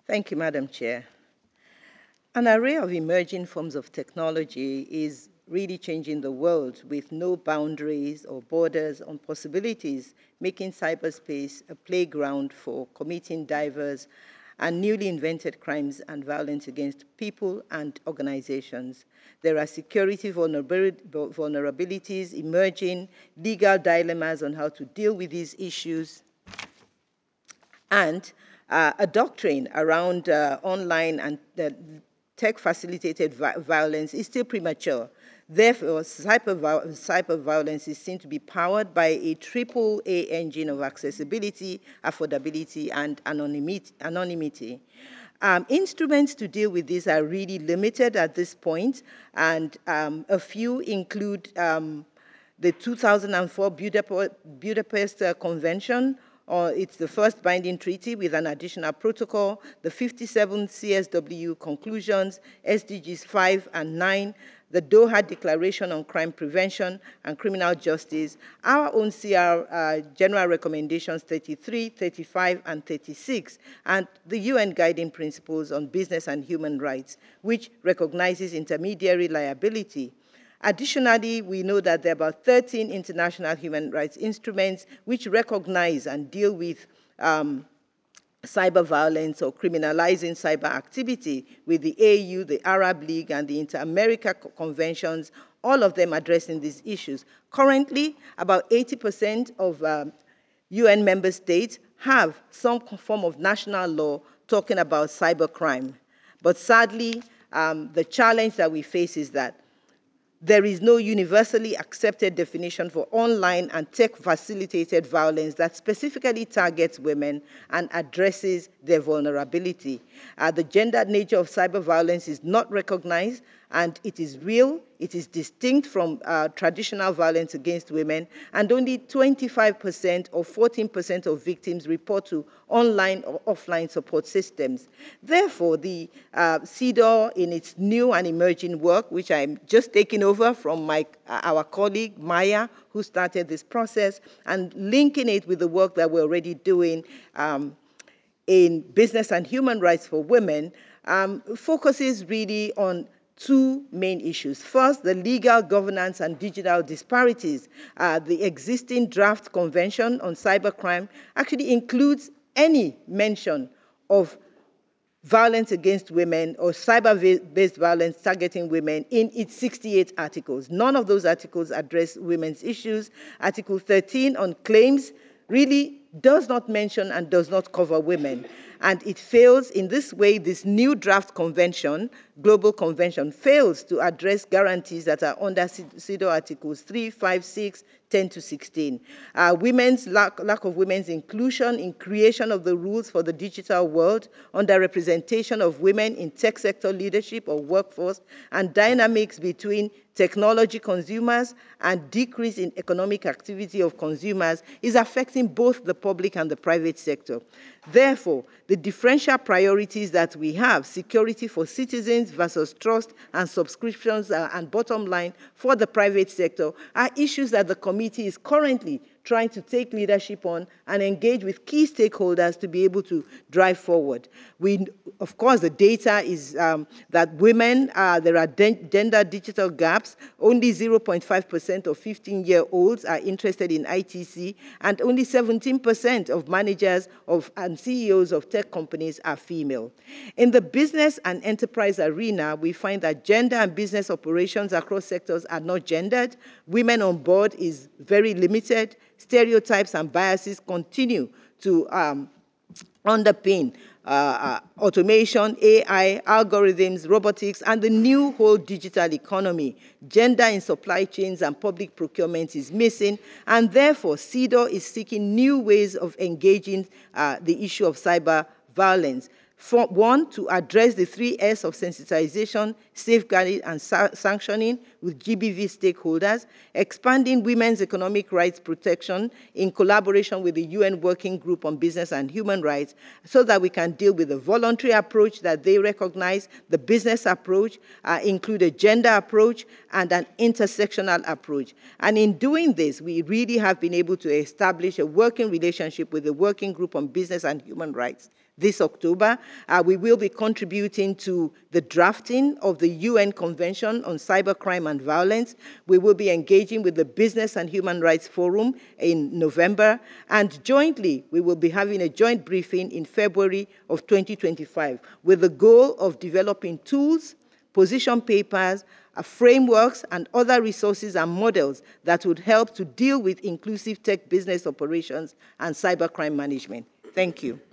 Thank you, Madam Chair. An array of emerging forms of technology is really changing the world with no boundaries or borders on possibilities, making cyberspace a playground for committing diverse and newly invented crimes and violence against people and organizations. There are security vulnerabilities emerging, legal dilemmas on how to deal with these issues, and a doctrine around online and tech-facilitated violence is still premature. Therefore, cyber violence is seen to be powered by a triple A engine of accessibility, affordability, and anonymity. Instruments to deal with this are really limited at this point, and a few include the 2004 Budapest Convention. It's the first binding treaty with an additional protocol, the 57 CSW conclusions, SDGs 5 and 9, the Doha Declaration on Crime Prevention and Criminal Justice, our own CR General Recommendations 33, 35, and 36, and the UN Guiding Principles on Business and Human Rights, which recognizes intermediary liability. Additionally, we know that there are about 13 international human rights instruments which recognize and deal with cyber violence or criminalizing cyber activity with the AU, the Arab League, and the Inter-America Conventions, all of them addressing these issues. Currently, about 80% of UN member states have some form of national law talking about cybercrime. But sadly, the challenge that we face is that there is no universally accepted definition for online and tech-facilitated violence that specifically targets women and addresses their vulnerability. The gendered nature of cyber violence is not recognized, and it is real, it is distinct from traditional violence against women, and only 25% or 14% of victims report to online or offline support systems. Therefore, the CEDAW, in its new and emerging work, which I'm just taking over from our colleague Maya, who started this process, and linking it with the work that we're already doing in business and human rights for women, focuses really on two main issues. First, the legal governance and digital disparities. The existing draft convention on cybercrime actually includes any mention of violence against women or cyber-based violence targeting women in its 68 articles. None of those articles address women's issues. Article 13 on claims really does not mention and does not cover women. And it fails in this way, this new draft convention, global convention, fails to address guarantees that are under CEDAW articles 3, 5, 6, 10 to 16. Women's lack of women's inclusion in creation of the rules for the digital world, underrepresentation of women in tech sector leadership or workforce, and dynamics between technology consumers and decrease in economic activity of consumers is affecting both the public and the private sector. Therefore, the differential priorities that we have, security for citizens versus trust and subscriptions and bottom line for the private sector, are issues that the committee is currently trying to take leadership on and engage with key stakeholders to be able to drive forward. Of course, the data is that women, there are gender digital gaps. Only 0.5% of 15-year-olds are interested in ITC, and only 17% of managers and CEOs of tech companies are female. In the business and enterprise arena, we find that gender and business operations across sectors are not gendered. Women on board is very limited. Stereotypes and biases continue to underpin automation, AI, algorithms, robotics, and the new whole digital economy. Gender in supply chains and public procurement is missing, and therefore CEDAW is seeking new ways of engaging the issue of cyber violence. One, to address the 3S of sensitization, safeguarding, and sanctioning with GBV stakeholders, expanding women's economic rights protection in collaboration with the UN Working Group on Business and Human Rights, so that we can deal with the voluntary approach that they recognize, the business approach, include a gender approach, and an intersectional approach. And in doing this, we really have been able to establish a working relationship with the Working Group on Business and Human Rights. this October. We will be contributing to the drafting of the UN Convention on Cybercrime and Violence. We will be engaging with the Business and Human Rights Forum in November, and jointly, we will be having a joint briefing in February of 2025 with the goal of developing tools, position papers, frameworks, and other resources and models that would help to deal with inclusive tech business operations and cybercrime management. Thank you.